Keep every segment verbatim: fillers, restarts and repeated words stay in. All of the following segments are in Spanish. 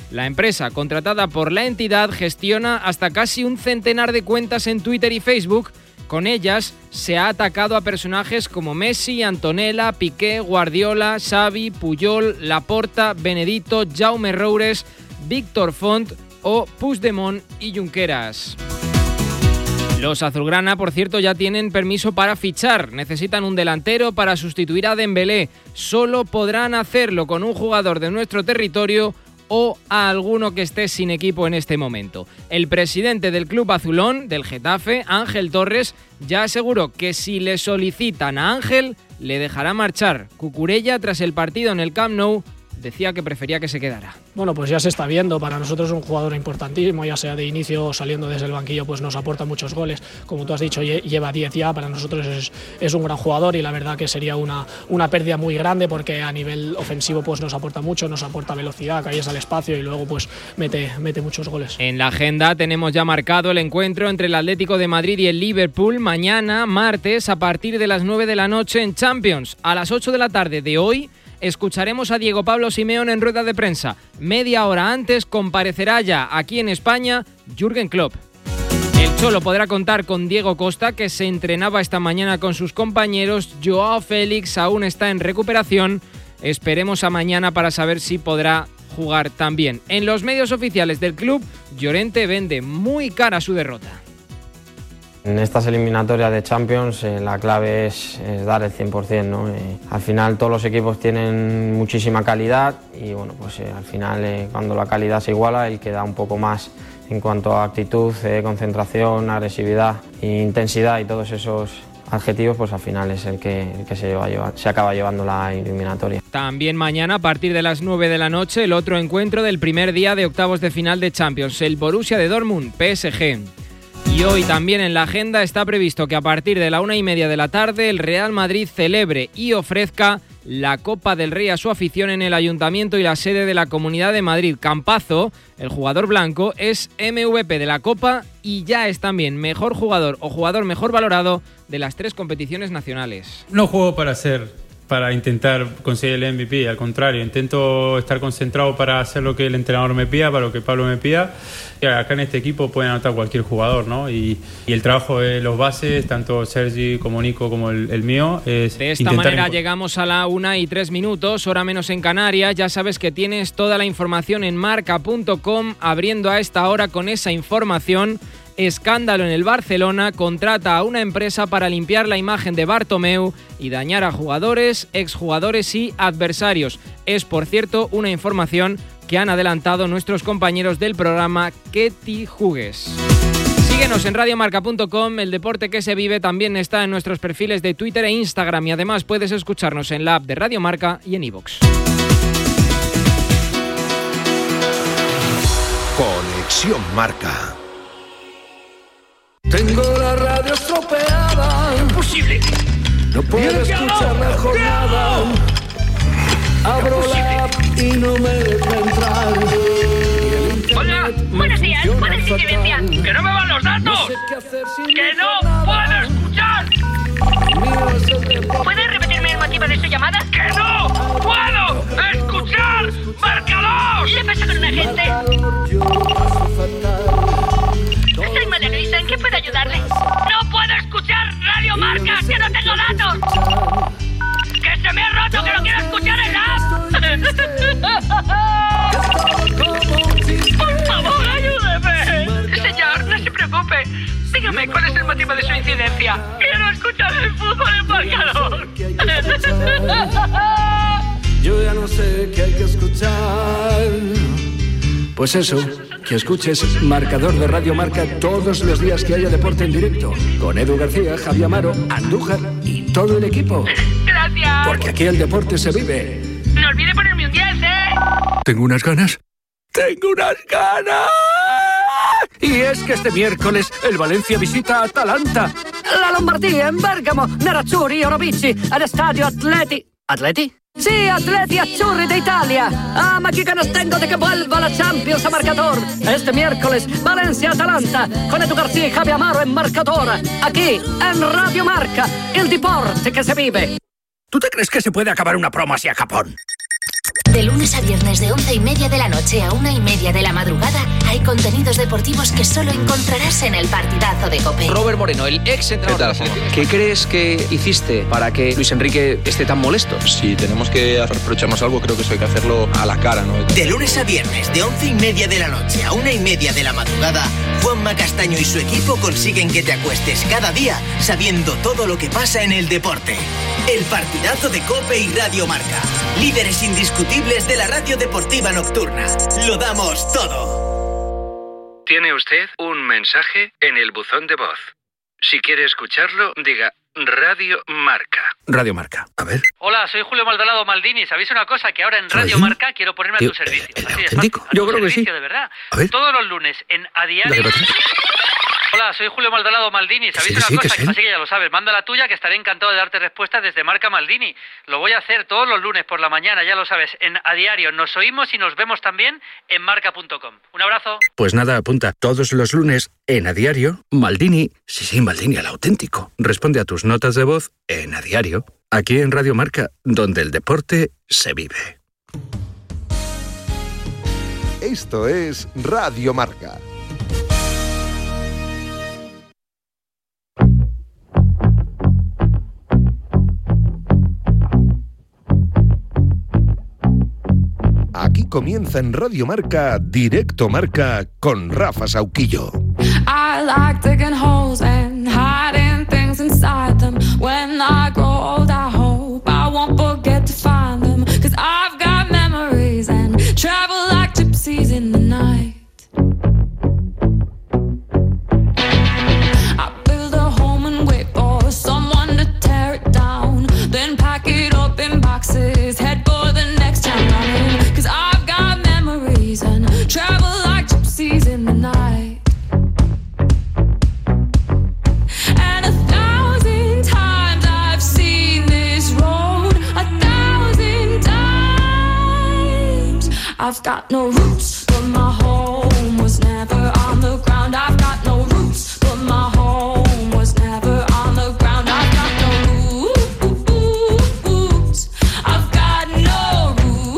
La empresa, contratada por la entidad, gestiona hasta casi un centenar de cuentas en Twitter y Facebook. Con ellas se ha atacado a personajes como Messi, Antonella, Piqué, Guardiola, Xavi, Puyol, Laporta, Benedito, Jaume Roures, Víctor Font o Puigdemont y Junqueras. Los azulgrana, por cierto, ya tienen permiso para fichar. Necesitan un delantero para sustituir a Dembélé. Solo podrán hacerlo con un jugador de nuestro territorio o a alguno que esté sin equipo en este momento. El presidente del club azulón, del Getafe, Ángel Torres, ya aseguró que si le solicitan a Ángel, le dejará marchar. Cucurella, tras el partido en el Camp Nou, decía que prefería que se quedara. Bueno, pues ya se está viendo, para nosotros es un jugador importantísimo, ya sea de inicio o saliendo desde el banquillo, pues nos aporta muchos goles. Como tú has dicho, lleva diez ya, para nosotros es, es un gran jugador y la verdad que sería una, una pérdida muy grande porque a nivel ofensivo pues nos aporta mucho, nos aporta velocidad, caes al espacio y luego pues mete, mete muchos goles. En la agenda tenemos ya marcado el encuentro entre el Atlético de Madrid y el Liverpool mañana, martes, a partir de las nueve de la noche en Champions. A las ocho de la tarde de hoy escucharemos a Diego Pablo Simeone en rueda de prensa. Media hora antes comparecerá ya aquí en España Jürgen Klopp. El Cholo podrá contar con Diego Costa, que se entrenaba esta mañana con sus compañeros. Joao Félix aún está en recuperación. Esperemos a mañana para saber si podrá jugar también. En los medios oficiales del club, Llorente vende muy cara su derrota. En estas eliminatorias de Champions eh, la clave es, es dar el cien por cien, ¿no? Eh, al final todos los equipos tienen muchísima calidad y bueno, pues eh, al final eh, cuando la calidad se iguala, el que da un poco más en cuanto a actitud, eh, concentración, agresividad, e intensidad y todos esos adjetivos, pues al final es el que, el que se, lleva, lleva, se acaba llevando la eliminatoria. También mañana a partir de las nueve de la noche el otro encuentro del primer día de octavos de final de Champions, el Borussia de Dortmund, P S G. Y hoy también en la agenda está previsto que a partir de la una y media de la tarde el Real Madrid celebre y ofrezca la Copa del Rey a su afición en el Ayuntamiento y la sede de la Comunidad de Madrid. Campazo, el jugador blanco, es M V P de la Copa y ya es también mejor jugador o jugador mejor valorado de las tres competiciones nacionales. No juego para ser... para intentar conseguir el M V P, al contrario, intento estar concentrado para hacer lo que el entrenador me pida, para lo que Pablo me pida. Y acá en este equipo puede anotar cualquier jugador, ¿no? Y, y el trabajo de los bases, tanto Sergi como Nico como el, el mío, es de esta manera llegamos a la una y tres minutos, hora menos en Canarias. Ya sabes que tienes toda la información en marca punto com, abriendo a esta hora con esa información. Escándalo en el Barcelona, contrata a una empresa para limpiar la imagen de Bartomeu y dañar a jugadores, exjugadores y adversarios. Es, por cierto, una información que han adelantado nuestros compañeros del programa Ketty Jugues. Síguenos en radio marca punto com, el deporte que se vive también está en nuestros perfiles de Twitter e Instagram y además puedes escucharnos en la app de Radio Marca y en iVoox. Conexión Marca. Tengo la radio estropeada. Imposible. No puedo escuchar la jornada. Abro la app y no me deja entrar. Hola, buenos días, buenas incidencias. ¡Que no me van los datos! No sé qué hacer sin ¡Que no puedo escuchar! ¿Puedes repetirme el motivo de su llamada? ¡Que no puedo escuchar! ¡Marcador! ¿Qué pasa con un agente? Soy María Luisa, ¿en qué puedo ayudarle? ¡No puedo escuchar Radio Marca, que no tengo datos! ¡Que se me ha roto, que lo quiero escuchar en la app! ¡Por favor, ayúdeme! Señor, no se preocupe. Dígame, ¿cuál es el motivo de su incidencia? ¡Quiero escuchar el fútbol en marcador! Yo ya no sé qué hay que escuchar. Pues eso, que escuches Marcador de Radio Marca todos los días que haya deporte en directo. Con Edu García, Javi Amaro, Andújar y todo el equipo. Gracias. Porque aquí el deporte se vive. No olvide ponerme un diez, ¿eh? ¿Tengo unas ganas? ¡Tengo unas ganas! Y es que este miércoles el Valencia visita a Atalanta. La Lombardía en Bergamo, Nerazzurri, Orovici, al Stadio Atleti. ¿Atleti? Sí, Atleti Azzurri de Italia. Ah, ma qué ganas tengo de que vuelva la Champions a Marcador. Este miércoles, Valencia-Atalanta, con Edu García y Javi Amaro en Marcador. Aquí, en Radio Marca, el deporte que se vive. ¿Tú te crees que se puede acabar una promo así a Japón? De lunes a viernes de once y media de la noche a una y media de la madrugada hay contenidos deportivos que solo encontrarás en el Partidazo de COPE. Robert Moreno, el ex entrenador de la selección. ¿Qué crees que hiciste para que Luis Enrique esté tan molesto? Si tenemos que reprocharnos algo, creo que eso hay que hacerlo a la cara, ¿no? De lunes a viernes de once y media de la noche a una y media de la madrugada, Juanma Castaño y su equipo consiguen que te acuestes cada día sabiendo todo lo que pasa en el deporte. El Partidazo de COPE y Radio Marca. Líderes indiscutibles de la radio deportiva nocturna. Lo damos todo. Tiene usted un mensaje en el buzón de voz. Si quiere escucharlo, diga Radio Marca. Radio Marca, a ver. Hola, soy Julio Maldonado Maldini. ¿Sabéis una cosa? Que ahora en Radio Marca quiero ponerme a tu servicio. ¿El Así auténtico? de fácil, Yo creo que sí. De verdad. A ver. Todos los lunes en A Diario. Hola, soy Julio Maldonado Maldini. ¿Sabéis Sí, sí, una que cosa? es él. Así que ya lo sabes. Manda la tuya, que estaré encantado de darte respuestas desde Marca Maldini. Lo voy a hacer todos los lunes por la mañana, ya lo sabes, en A Diario. Nos oímos y nos vemos también en marca punto com. Un abrazo. Pues nada, apunta. Todos los lunes en A Diario, Maldini. Sí, sí, Maldini, el auténtico. Responde a tus notas de voz en A Diario. Aquí en Radio Marca, donde el deporte se vive. Esto es Radio Marca. Aquí comienza en Radio Marca, Directo Marca, con Rafa Sauquillo. I like digging holes and hiding things inside them. When I grow old, I hope I won't forget to find them. 'Cause I've got memories and travel like gypsies in the night. I build a home and wait for someone to tear it down. Then pack it up in boxes, head for the next town running. 'Cause I've got memories and travel like gypsies in the night. And a thousand times I've seen this road, a thousand times. I've got no roots, but my home was never on the ground. I've got no roots, but my home was never on the ground. I've got no roots. I've got no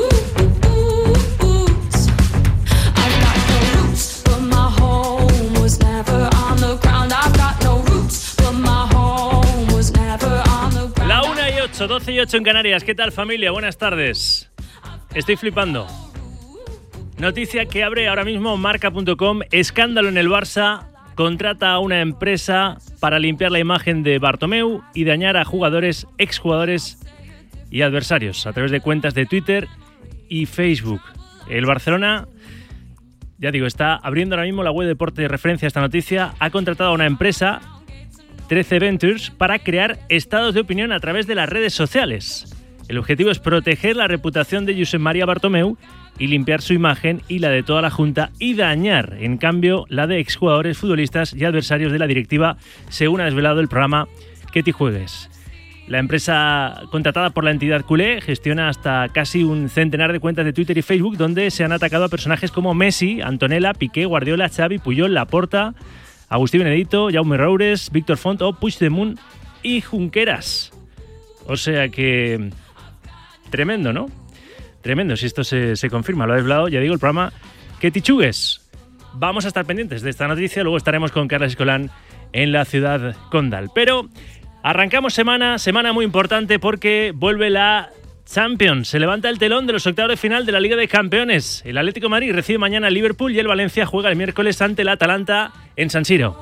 roots. I've got no roots, but my home was never on the ground. I've got no roots, but my home was never on the ground. La una y ocho, doce y ocho en Canarias. ¿Qué tal, familia? Buenas tardes. Estoy flipando. Noticia que abre ahora mismo marca punto com. Escándalo en el Barça. Contrata a una empresa para limpiar la imagen de Bartomeu y dañar a jugadores, exjugadores y adversarios a través de cuentas de Twitter y Facebook. El Barcelona, ya digo, está abriendo ahora mismo la web de deporte de referencia a esta noticia. Ha contratado a una empresa, trece Ventures, para crear estados de opinión a través de las redes sociales. El objetivo es proteger la reputación de Josep María Bartomeu y limpiar su imagen y la de toda la Junta y dañar, en cambio, la de exjugadores, futbolistas y adversarios de la directiva, según ha desvelado el programa Que T'hi Juegues. La empresa contratada por la entidad culé gestiona hasta casi un centenar de cuentas de Twitter y Facebook donde se han atacado a personajes como Messi, Antonella, Piqué, Guardiola, Xavi, Puyol, Laporta, Agustí Benedito, Jaume Roures, Víctor Font o Puigdemont y Junqueras. O sea que... tremendo, ¿no? Tremendo, si esto se, se confirma. Lo ha desvelado, ya digo, el programa Que T'hi Juegues. Vamos a estar pendientes de esta noticia. Luego estaremos con Carles Escolán en la ciudad condal. Pero arrancamos semana, semana muy importante porque vuelve la Champions. Se levanta el telón de los octavos de final de la Liga de Campeones. El Atlético de Madrid recibe mañana al Liverpool y el Valencia juega el miércoles ante el Atalanta en San Siro.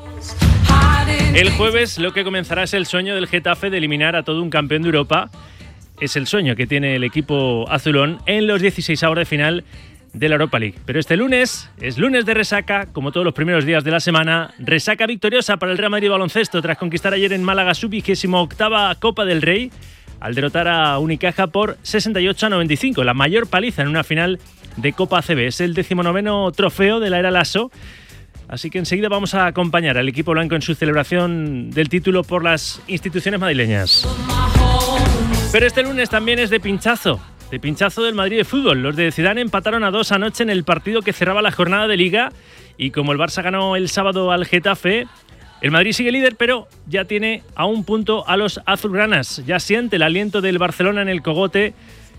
El jueves lo que comenzará es el sueño del Getafe de eliminar a todo un campeón de Europa. Es el sueño que tiene el equipo azulón en los dieciséis avos de final de la Europa League. Pero este lunes es lunes de resaca, como todos los primeros días de la semana. Resaca victoriosa para el Real Madrid baloncesto tras conquistar ayer en Málaga su vigésima octava Copa del Rey al derrotar a Unicaja por sesenta y ocho a noventa y cinco, la mayor paliza en una final de Copa A C B. Es el decimonoveno trofeo de la era Lasso. Así que enseguida vamos a acompañar al equipo blanco en su celebración del título por las instituciones madrileñas. Pero este lunes también es de pinchazo, de pinchazo del Madrid de fútbol. Los de Zidane empataron a dos anoche en el partido que cerraba la jornada de Liga y como el Barça ganó el sábado al Getafe, el Madrid sigue líder, pero ya tiene a un punto a los azulgranas. Ya siente el aliento del Barcelona en el cogote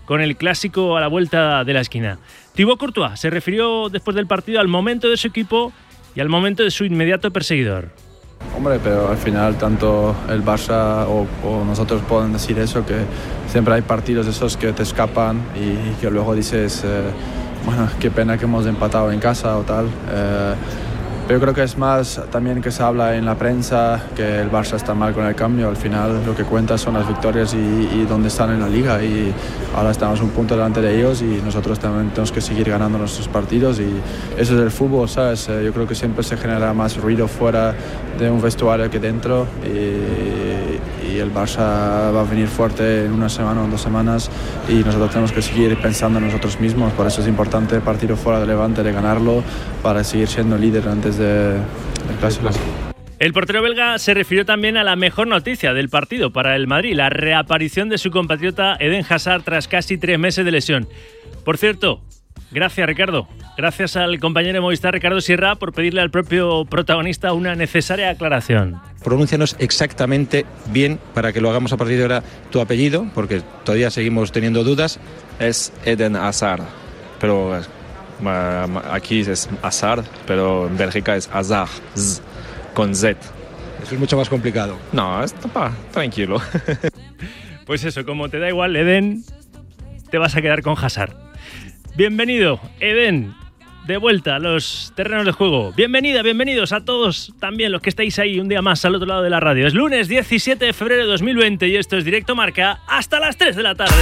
con el clásico a la vuelta de la esquina. Thibaut Courtois se refirió después del partido al momento de su equipo y al momento de su inmediato perseguidor. Hombre, pero al final tanto el Barça o, o nosotros pueden decir eso, que siempre hay partidos esos que te escapan y que luego dices, eh, bueno, qué pena que hemos empatado en casa o tal. Eh, pero yo creo que es más también que se habla en la prensa que el Barça está mal con el cambio. Al final lo que cuenta son las victorias y, y dónde están en la liga, y ahora estamos un punto delante de ellos y nosotros también tenemos que seguir ganando nuestros partidos, y eso es el fútbol, ¿sabes? Yo creo que siempre se genera más ruido fuera de un vestuario que dentro, y, y el Barça va a venir fuerte en una semana o en dos semanas y nosotros tenemos que seguir pensando en nosotros mismos. Por eso es importante el partido fuera de Levante, de ganarlo para seguir siendo líder antes de, del clásico. El portero belga se refirió también a la mejor noticia del partido para el Madrid, la reaparición de su compatriota Eden Hazard tras casi tres meses de lesión. Por cierto, gracias Ricardo, gracias al compañero de Movistar Ricardo Sierra por pedirle al propio protagonista una necesaria aclaración. Pronúncianos exactamente bien para que lo hagamos a partir de ahora tu apellido, porque todavía seguimos teniendo dudas. Es Eden Hazard, pero aquí es Hazard, pero en Bélgica es Hazard, Z, con Z. Eso es mucho más complicado. No, está tranquilo. Pues eso, como te da igual, Eden, te vas a quedar con Hazard. Bienvenido, Eden, de vuelta a los terrenos de juego. Bienvenida, bienvenidos a todos, también los que estáis ahí un día más al otro lado de la radio. Es lunes diecisiete de febrero de dos mil veinte y esto es Directo Marca hasta las tres de la tarde.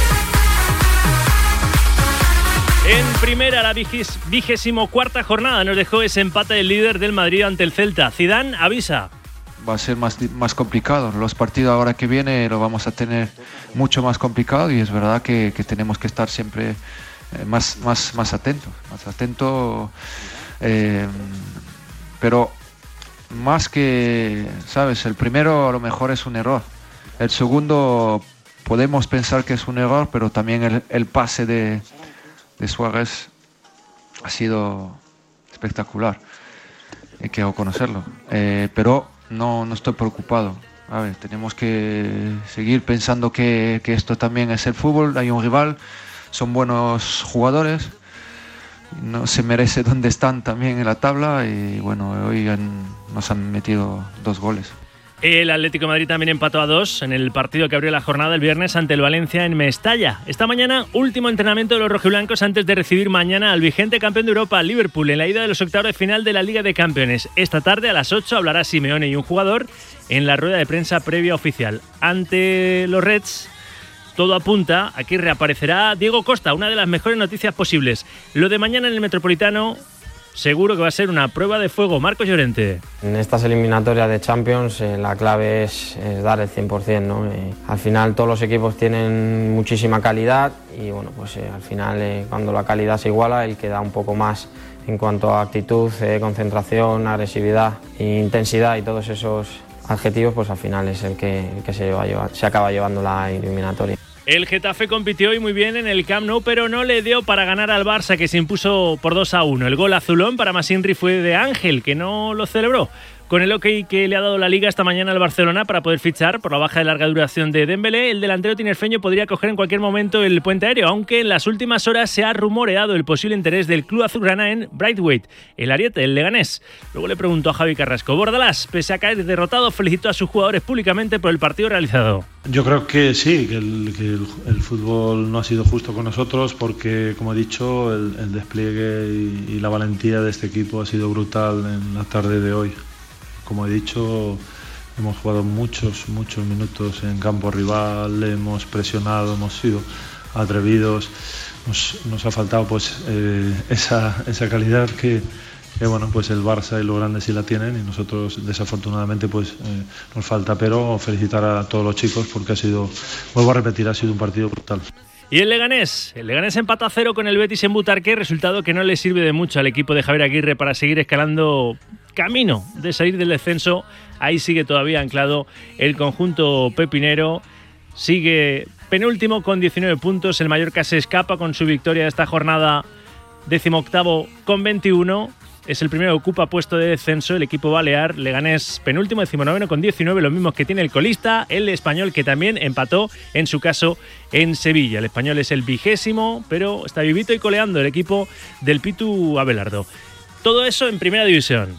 En primera, la vigésimo cuarta jornada nos dejó ese empate del líder del Madrid ante el Celta. Zidane avisa. Va a ser más, más complicado. Los partidos ahora que viene lo vamos a tener mucho más complicado, y es verdad que, que tenemos que estar siempre eh, más, más, más atentos. Más atentos eh, pero más que, ¿sabes? El primero a lo mejor es un error. El segundo podemos pensar que es un error, pero también el, el pase de... de Suárez ha sido espectacular, y quiero conocerlo, eh, pero no, no estoy preocupado. A ver, tenemos que seguir pensando que, que esto también es el fútbol, hay un rival, son buenos jugadores, no se merece donde están también en la tabla, y bueno, hoy han, nos han metido dos goles. El Atlético de Madrid también empató a dos en el partido que abrió la jornada el viernes ante el Valencia en Mestalla. Esta mañana, último entrenamiento de los rojiblancos antes de recibir mañana al vigente campeón de Europa, Liverpool, en la ida de los octavos de final de la Liga de Campeones. Esta tarde a las ocho hablará Simeone y un jugador en la rueda de prensa previa oficial. Ante los Reds, todo apunta a que reaparecerá Diego Costa, una de las mejores noticias posibles. Lo de mañana en el Metropolitano seguro que va a ser una prueba de fuego. Marcos Llorente. En estas eliminatorias de Champions eh, la clave es, es dar el cien por cien, ¿no? Eh, al final todos los equipos tienen muchísima calidad y bueno, pues eh, al final eh, cuando la calidad se iguala, el que da un poco más en cuanto a actitud, eh, concentración, agresividad, intensidad y todos esos adjetivos, pues al final es el que, el que se, lleva, se acaba llevando la eliminatoria. El Getafe compitió hoy muy bien en el Camp Nou, pero no le dio para ganar al Barça, que se impuso por dos a uno. El gol azulón para Masinri fue de Ángel, que no lo celebró. Con el ok que le ha dado la Liga esta mañana al Barcelona para poder fichar por la baja de larga duración de Dembélé, el delantero tinerfeño podría coger en cualquier momento el puente aéreo, aunque en las últimas horas se ha rumoreado el posible interés del club azulgrana en Braithwaite, el ariete, el leganés. Luego le preguntó a Javi Carrasco. Bordalás, pese a caer derrotado, felicitó a sus jugadores públicamente por el partido realizado. Yo creo que sí, que el, que el, el fútbol no ha sido justo con nosotros porque, como he dicho, el, el despliegue y, y la valentía de este equipo ha sido brutal en la tarde de hoy. Como he dicho, hemos jugado muchos, muchos minutos en campo rival, hemos presionado, hemos sido atrevidos, nos, nos ha faltado pues eh, esa, esa calidad que, que bueno, pues el Barça y los grandes sí la tienen y nosotros desafortunadamente pues eh, nos falta, pero felicitar a todos los chicos porque ha sido, vuelvo a repetir, ha sido un partido brutal. Y el Leganés, el Leganés empata a cero con el Betis en Butarque, resultado que no le sirve de mucho al equipo de Javier Aguirre para seguir escalando camino de salir del descenso. Ahí sigue todavía anclado el conjunto pepinero, sigue penúltimo con diecinueve puntos, el Mallorca se escapa con su victoria de esta jornada, decimoctavo con veintiuno, es el primero que ocupa puesto de descenso, el equipo balear. Leganés penúltimo, decimonoveno con diecinueve, los mismos que tiene el colista, el Español, que también empató, en su caso, en Sevilla. El Español es el vigésimo, pero está vivito y coleando el equipo del Pitu Abelardo. Todo eso en primera división.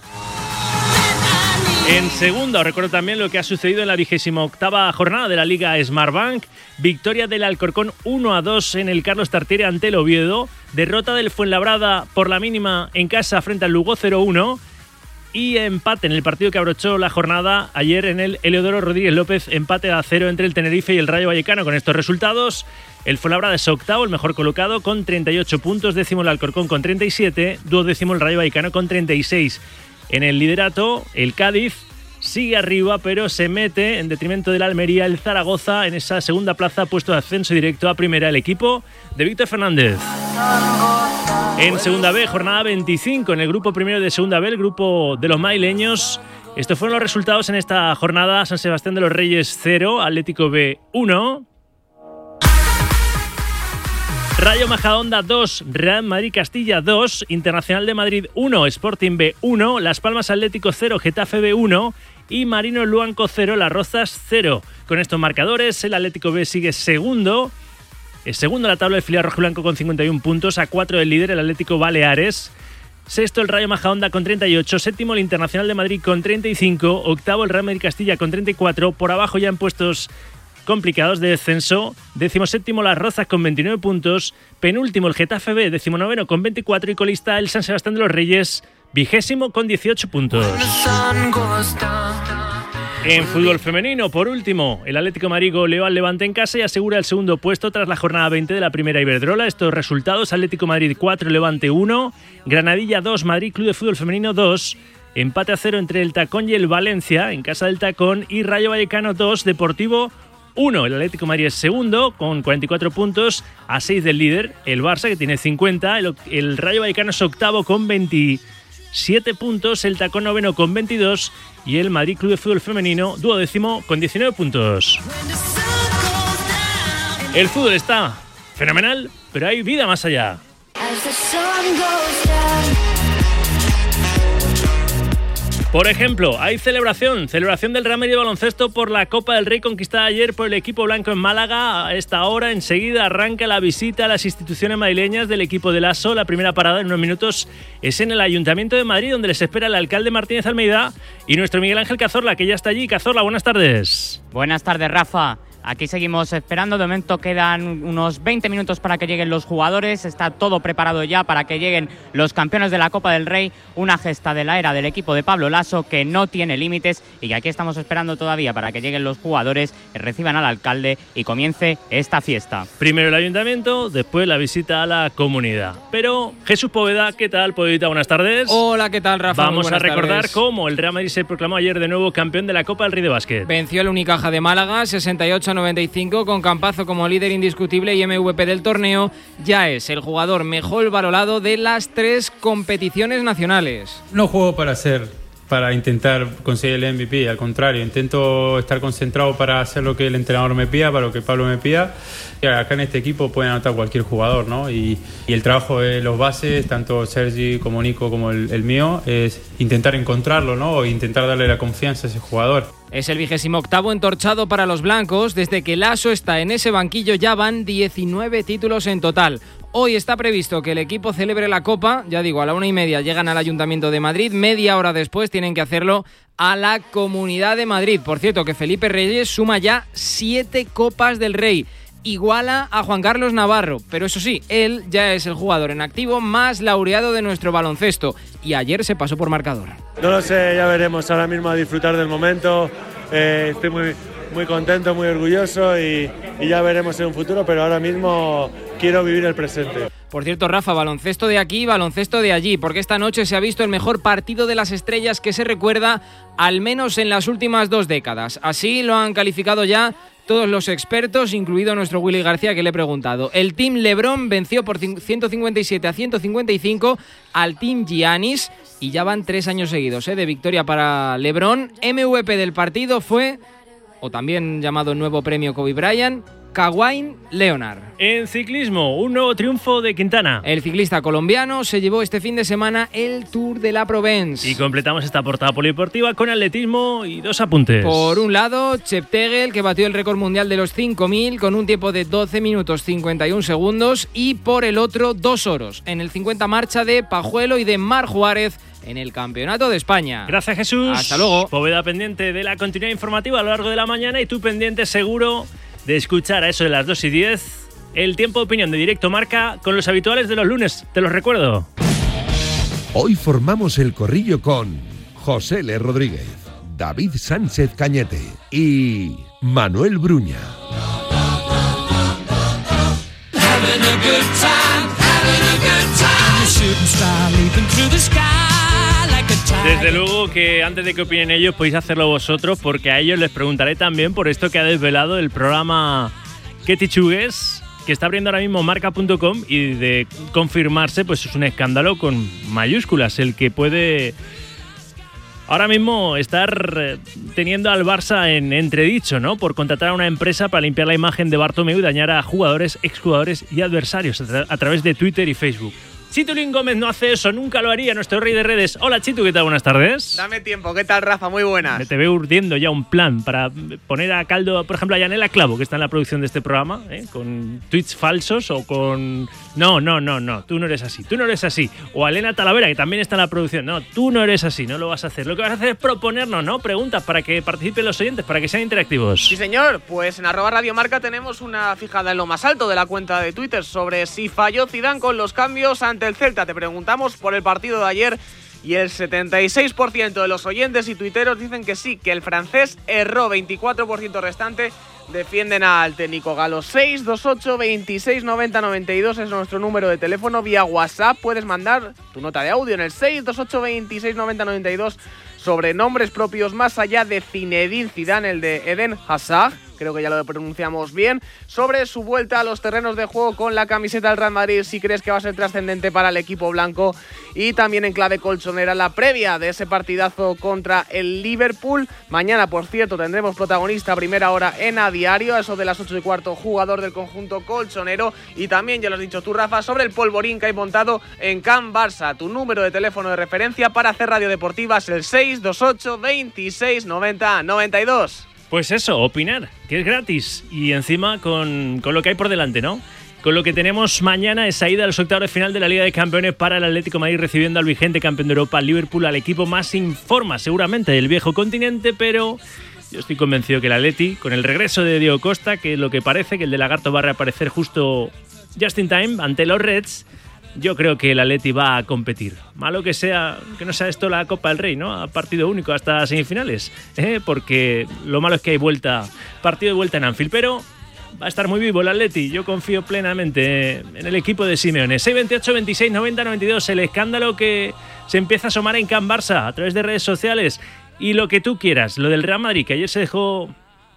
En segunda, os recuerdo también lo que ha sucedido en la vigésima octava jornada de la Liga Smartbank. Victoria del Alcorcón uno a dos en el Carlos Tartiere ante el Oviedo. Derrota del Fuenlabrada por la mínima en casa frente al Lugo cero uno. Y empate en el partido que abrochó la jornada ayer en el Heliodoro Rodríguez López. Empate a cero entre el Tenerife y el Rayo Vallecano. Con estos resultados, el Fuenlabrada es octavo, el mejor colocado, con treinta y ocho puntos. Décimo el Alcorcón con treinta y siete. Duodécimo el Rayo Vallecano con treinta y seis. En el liderato, el Cádiz sigue arriba, pero se mete en detrimento del Almería el Zaragoza en esa segunda plaza, puesto de ascenso directo a primera el equipo de Víctor Fernández. En segunda B, jornada veinticinco, en el grupo primero de segunda B, el grupo de los madrileños. Estos fueron los resultados en esta jornada: San Sebastián de los Reyes cero, Atlético B uno. Rayo Majadahonda dos, Real Madrid Castilla dos, Internacional de Madrid uno, Sporting B uno, Las Palmas Atlético cero, Getafe B uno y Marino Luanco cero, Las Rozas cero. Con estos marcadores, el Atlético B sigue segundo. Es segundo en la tabla del filial rojiblanco con cincuenta y uno puntos, a cuatro del líder, el Atlético Baleares. Sexto el Rayo Majadahonda con treinta y ocho, séptimo el Internacional de Madrid con treinta y cinco, octavo el Real Madrid Castilla con treinta y cuatro, por abajo ya en puestos complicados de descenso, décimo séptimo Las Rozas con veintinueve puntos, penúltimo el Getafe B, decimonoveno con veinticuatro y colista el San Sebastián de los Reyes, vigésimo con dieciocho puntos. En fútbol femenino, por último, el Atlético de Madrid goleó al Levante en casa y asegura el segundo puesto tras la jornada veinte de la primera Iberdrola. Estos resultados: Atlético de Madrid cuatro, Levante uno, Granadilla dos, Madrid Club de Fútbol Femenino dos, empate a cero entre el Tacón y el Valencia en casa del Tacón, y Rayo Vallecano dos, Deportivo uno. El Atlético de Madrid es segundo con cuarenta y cuatro puntos, a seis del líder, el Barça, que tiene cincuenta. El, el Rayo Vallecano es octavo con veintisiete puntos, el Tacón noveno con veintidós y el Madrid Club de Fútbol Femenino duodécimo con diecinueve puntos. El fútbol está fenomenal, pero hay vida más allá. Por ejemplo, hay celebración, celebración del Real Madrid de baloncesto por la Copa del Rey conquistada ayer por el equipo blanco en Málaga. A esta hora enseguida arranca la visita a las instituciones madrileñas del equipo de Lasso. La primera parada en unos minutos es en el Ayuntamiento de Madrid, donde les espera el alcalde Martínez Almeida y nuestro Miguel Ángel Cazorla, que ya está allí. Cazorla, buenas tardes. Buenas tardes, Rafa. Aquí seguimos esperando, de momento quedan unos veinte minutos para que lleguen los jugadores, está todo preparado ya para que lleguen los campeones de la Copa del Rey, una gesta de la era del equipo de Pablo Lasso que no tiene límites y que aquí estamos esperando todavía para que lleguen los jugadores, reciban al alcalde y comience esta fiesta. Primero el ayuntamiento, después la visita a la comunidad. Pero Jesús Poveda, ¿qué tal, Povedita? Buenas tardes. Hola, ¿qué tal, Rafa? Vamos a recordar tardes. cómo el Real Madrid se proclamó ayer de nuevo campeón de la Copa del Rey de básquet. Venció el Unicaja de Málaga sesenta y ocho a noventa y cinco con Campazo como líder indiscutible y M V P del torneo. Ya es el jugador mejor valorado de las tres competiciones nacionales. No juego para hacer, para intentar conseguir el M V P, al contrario, intento estar concentrado para hacer lo que el entrenador me pida, para lo que Pablo me pida. Y acá en este equipo puede anotar cualquier jugador, ¿no? Y, y el trabajo de los bases, tanto Sergi como Nico como el, el mío, es intentar encontrarlo, ¿no? O intentar darle la confianza a ese jugador. Es el vigésimo octavo entorchado para los blancos. Desde que Lasso está en ese banquillo ya van diecinueve títulos en total. Hoy está previsto que el equipo celebre la Copa. Ya digo, a la una y media llegan al Ayuntamiento de Madrid. Media hora después tienen que hacerlo a la Comunidad de Madrid. Por cierto, que Felipe Reyes suma ya siete Copas del Rey. Iguala a Juan Carlos Navarro, pero eso sí, él ya es el jugador en activo más laureado de nuestro baloncesto y ayer se pasó por marcador. No lo sé, ya veremos, ahora mismo a disfrutar del momento, eh, estoy muy, muy contento, muy orgulloso y, y ya veremos en un futuro, pero ahora mismo quiero vivir el presente. Por cierto, Rafa, baloncesto de aquí, baloncesto de allí, porque esta noche se ha visto el mejor partido de las estrellas que se recuerda al menos en las últimas dos décadas. Así lo han calificado ya todos los expertos, incluido nuestro Willy García, que le he preguntado. El Team LeBron venció por ciento cincuenta y siete a ciento cincuenta y cinco al Team Giannis y ya van tres años seguidos ¿eh? de victoria para LeBron. M V P del partido fue, o también llamado nuevo premio Kobe Bryant, Kawhi Leonard. En ciclismo, un nuevo triunfo de Quintana. El ciclista colombiano se llevó este fin de semana el Tour de la Provence. Y completamos esta portada polideportiva con atletismo y dos apuntes. Por un lado, Cheptegel, que batió el récord mundial de los cinco mil con un tiempo de doce minutos cincuenta y un segundos. Y por el otro, dos oros en el cincuenta marcha de Pajuelo y de Mar Juárez en el Campeonato de España. Gracias, Jesús. Hasta luego. Poveda pendiente de la continuidad informativa a lo largo de la mañana y tú pendiente seguro de escuchar a eso de las dos y diez el tiempo de opinión de Directo Marca con los habituales de los lunes, te los recuerdo. Hoy formamos el corrillo con José L. Rodríguez, David Sánchez Cañete y Manuel Bruña. Desde luego que antes de que opinen ellos podéis hacerlo vosotros, porque a ellos les preguntaré también por esto que ha desvelado el programa Que Tichugues, que está abriendo ahora mismo marca punto com, y de confirmarse pues es un escándalo con mayúsculas el que puede ahora mismo estar teniendo al Barça en entredicho, ¿no? Por contratar a una empresa para limpiar la imagen de Bartomeu y dañar a jugadores, exjugadores y adversarios a, tra- a través de Twitter y Facebook. Chitulín Gómez no hace eso, nunca lo haría, nuestro rey de redes. Hola, Chitu, ¿qué tal? Buenas tardes. Dame tiempo, ¿qué tal, Rafa? Muy buenas. Me te veo urdiendo ya un plan para poner a caldo, por ejemplo, a Yanela Clavo, que está en la producción de este programa, ¿eh? Con tweets falsos o con... No, no, no, no, tú no eres así, tú no eres así. O a Elena Talavera, que también está en la producción. No, tú no eres así, no lo vas a hacer. Lo que vas a hacer es proponernos, ¿no? Preguntas para que participen los oyentes, para que sean interactivos. Sí, señor. Pues en arroba Radio Marca tenemos una fijada en lo más alto de la cuenta de Twitter sobre si falló Zidane con los cambios ante el Celta. Te preguntamos por el partido de ayer y el setenta y seis por ciento de los oyentes y tuiteros dicen que sí, que el francés erró. Veinticuatro por ciento restante defienden al técnico galo. Seis dos ocho veintiséis noventa noventa y dos es nuestro número de teléfono. Vía WhatsApp puedes mandar tu nota de audio en el seis dos ocho veintiséis noventa noventa y dos sobre nombres propios más allá de Zinedine Zidane, el de Eden Hazard, creo que ya lo pronunciamos bien, sobre su vuelta a los terrenos de juego con la camiseta del Real Madrid, si crees que va a ser trascendente para el equipo blanco, y también en clave colchonera la previa de ese partidazo contra el Liverpool. Mañana, por cierto, tendremos protagonista a primera hora en A Diario, a eso de las ocho y cuarto, jugador del conjunto colchonero, y también, ya lo has dicho tú, Rafa, sobre el polvorín que hay montado en Can Barça. Tu número de teléfono de referencia para hacer radio deportiva es el seis dos ocho veintiséis noventa noventa y dos. Pues eso, opinar, que es gratis y encima con, con lo que hay por delante, ¿no? Con lo que tenemos mañana es ida a los octavos de final de la Liga de Campeones para el Atlético de Madrid, recibiendo al vigente campeón de Europa, Liverpool, al equipo más sin forma seguramente del viejo continente, pero yo estoy convencido que el Atleti, con el regreso de Diego Costa, que lo que parece que el de Lagarto va a reaparecer justo just in time ante los Reds, yo creo que el Atleti va a competir. Malo que sea, que no sea esto la Copa del Rey, ¿no? A partido único hasta semifinales, ¿eh? Porque lo malo es que hay vuelta, partido de vuelta en Anfield, pero va a estar muy vivo el Atleti. Yo confío plenamente en el equipo de Simeone. seis veintiocho veintiséis noventa noventa y dos, el escándalo que se empieza a asomar en Can Barça a través de redes sociales y lo que tú quieras. Lo del Real Madrid, que ayer se dejó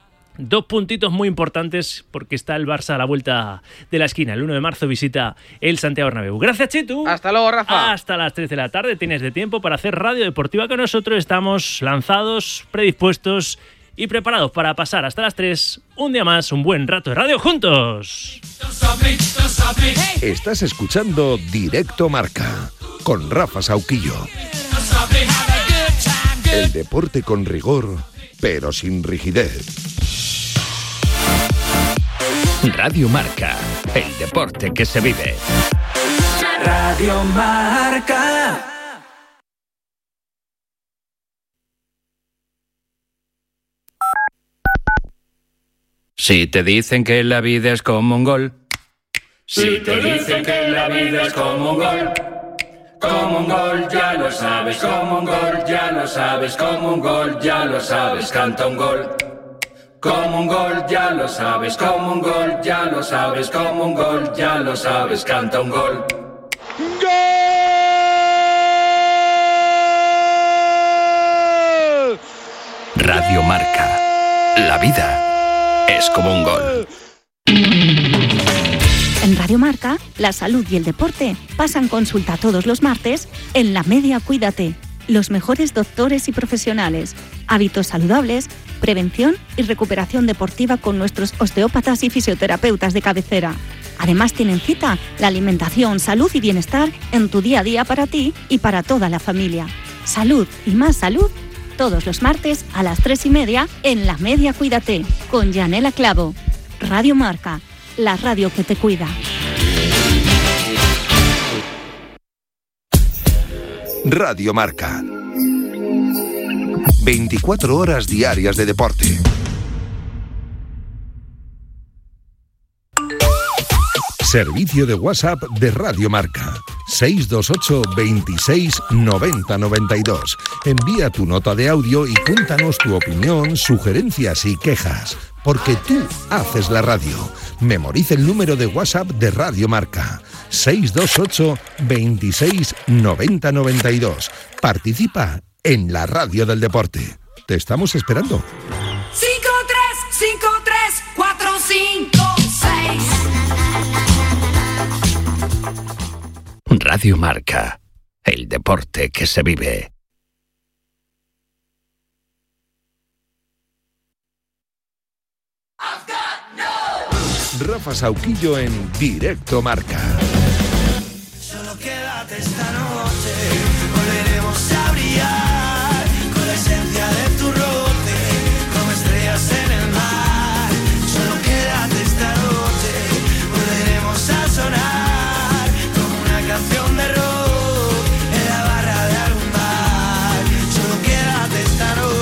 dos puntitos muy importantes porque está el Barça a la vuelta de la esquina. El uno de marzo visita el Santiago Bernabéu. Gracias, Chitu. Hasta luego, Rafa. Hasta las tres de la tarde tienes de tiempo para hacer radio deportiva con nosotros. Estamos lanzados, predispuestos y preparados para pasar hasta las tres. Un día más, un buen rato de radio juntos. Estás escuchando Directo Marca con Rafa Sauquillo. El deporte con rigor, pero sin rigidez. Radio Marca, el deporte que se vive. Radio Marca. Si te dicen que la vida es como un gol. Si te dicen que la vida es como un gol. Como un gol, ya lo sabes. Como un gol, ya lo sabes. Como un gol, ya lo sabes. Canta un gol. Como un gol, ya lo sabes, como un gol, ya lo sabes, como un gol, ya lo sabes, canta un gol. ¡Gol! Radio Marca. La vida es como un gol. En Radio Marca, la salud y el deporte pasan consulta todos los martes en La Media Cuídate. Los mejores doctores y profesionales, hábitos saludables, prevención y recuperación deportiva con nuestros osteópatas y fisioterapeutas de cabecera. Además tienen cita la alimentación, salud y bienestar en tu día a día para ti y para toda la familia. Salud y más salud todos los martes a las tres y media en La Media Cuídate con Yanela Clavo. Radio Marca, la radio que te cuida. Radio Marca. veinticuatro horas diarias de deporte. Servicio de WhatsApp de Radio Marca. seis dos ocho, veintiséis, noventa, noventa y dos. Envía tu nota de audio y cuéntanos tu opinión, sugerencias y quejas. Porque tú haces la radio. Memoriza el número de WhatsApp de Radio Marca. seis dos ocho, veintiséis, noventa, noventa y dos. Participa en la radio del deporte. Te estamos esperando. cinco tres cinco tres cuatro cinco seis. Radio Marca, el deporte que se vive. Rafa Sauquillo en Directo Marca. Solo quédate esta noche, volveremos a brillar con la esencia de tu roce, como estrellas en el mar. Solo quédate esta noche, volveremos a sonar como una canción de rock en la barra de algún bar. Solo quédate esta noche.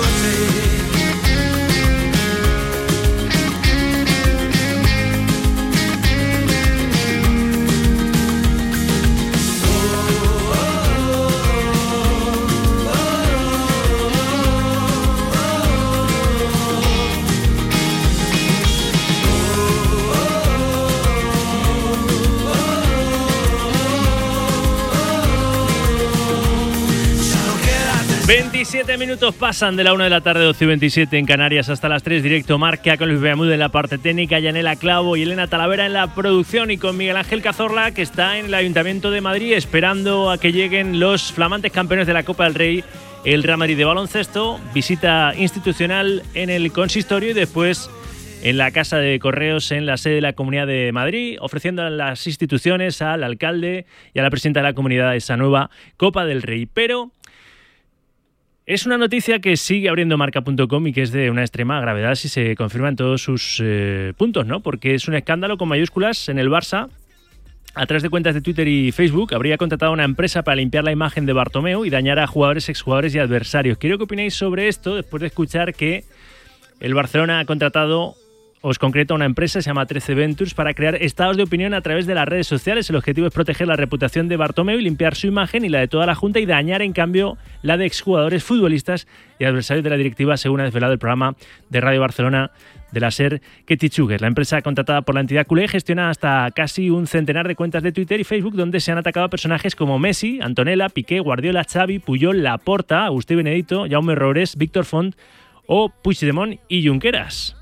veintisiete minutos pasan de la una de la tarde, doce y veintisiete en Canarias, hasta las tres, Directo Marca, con Luis Beamud en la parte técnica, Yanela Clavo y Elena Talavera en la producción, y con Miguel Ángel Cazorla, que está en el Ayuntamiento de Madrid esperando a que lleguen los flamantes campeones de la Copa del Rey, el Real Madrid de baloncesto. Visita institucional en el consistorio y después en la Casa de Correos, en la sede de la Comunidad de Madrid, ofreciendo a las instituciones, al alcalde y a la presidenta de la comunidad esa nueva Copa del Rey. Pero es una noticia que sigue abriendo marca punto com y que es de una extrema gravedad si se confirman todos sus eh, puntos, ¿no? Porque es un escándalo con mayúsculas. En el Barça, a través de cuentas de Twitter y Facebook, habría contratado a una empresa para limpiar la imagen de Bartomeu y dañar a jugadores, exjugadores y adversarios. Quiero que opinéis sobre esto después de escuchar que el Barcelona ha contratado, os concreto, una empresa, se llama trece Ventures, para crear estados de opinión a través de las redes sociales. El objetivo es proteger la reputación de Bartomeu y limpiar su imagen y la de toda la Junta, y dañar, en cambio, la de exjugadores, futbolistas y adversarios de la directiva, según ha desvelado el programa de Radio Barcelona de la SER Ketty Chugues. La empresa contratada por la entidad culé gestiona hasta casi un centenar de cuentas de Twitter y Facebook donde se han atacado a personajes como Messi, Antonella, Piqué, Guardiola, Xavi, Puyol, Laporta, Agustí Benedito, Jaume Roures, Víctor Font o Puigdemont y Junqueras.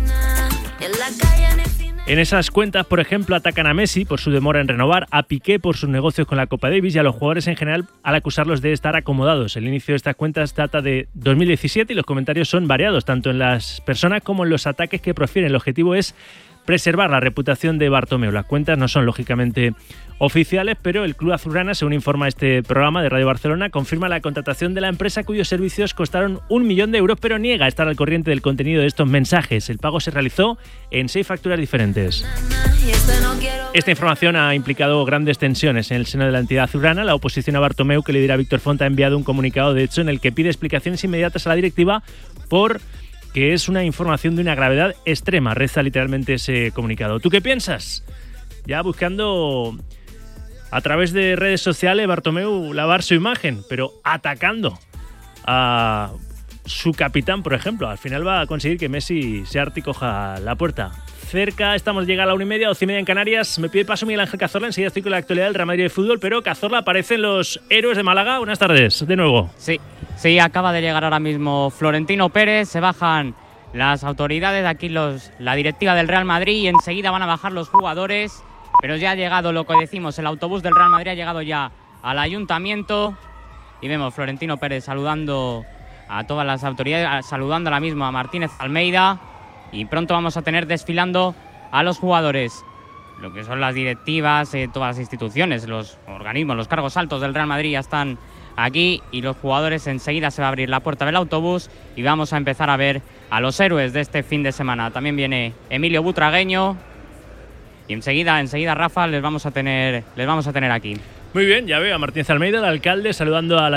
En esas cuentas, por ejemplo, atacan a Messi por su demora en renovar, a Piqué por sus negocios con la Copa Davis y a los jugadores en general al acusarlos de estar acomodados. El inicio de estas cuentas data de dos mil diecisiete y los comentarios son variados, tanto en las personas como en los ataques que profieren. El objetivo es preservar la reputación de Bartomeu. Las cuentas no son lógicamente oficiales, pero el Club Azulgrana, según informa este programa de Radio Barcelona, confirma la contratación de la empresa cuyos servicios costaron un millón de euros, pero niega estar al corriente del contenido de estos mensajes. El pago se realizó en seis facturas diferentes. Esta información ha implicado grandes tensiones en el seno de la entidad azulgrana. La oposición a Bartomeu, que lidera Víctor Font, ha enviado un comunicado, de hecho, en el que pide explicaciones inmediatas a la directiva por que es una información de una gravedad extrema, reza literalmente ese comunicado. ¿Tú qué piensas? Ya buscando a través de redes sociales Bartomeu lavar su imagen, pero atacando a su capitán, por ejemplo. Al final va a conseguir que Messi se arte y coja la puerta. Cerca estamos, llega a la una y media, doce y media en Canarias. Me pide paso Miguel Ángel Cazorla. Enseguida estoy con la actualidad del Real Madrid de fútbol, pero Cazorla, aparecen los héroes de Málaga. Buenas tardes, de nuevo. Sí, sí, acaba de llegar ahora mismo Florentino Pérez. Se bajan las autoridades de aquí, los, la directiva del Real Madrid, y enseguida van a bajar los jugadores. Pero ya ha llegado, lo que decimos, el autobús del Real Madrid ha llegado ya al ayuntamiento. Y vemos Florentino Pérez saludando a todas las autoridades, saludando ahora mismo a Martínez Almeida, y pronto vamos a tener desfilando a los jugadores, lo que son las directivas, eh, todas las instituciones, los organismos, los cargos altos del Real Madrid ya están aquí, y los jugadores. Enseguida se va a abrir la puerta del autobús y vamos a empezar a ver a los héroes de este fin de semana. También viene Emilio Butragueño y enseguida, enseguida Rafa, les vamos a tener, les vamos a tener aquí. Muy bien, ya veo a Martínez Almeida, el alcalde, saludando a la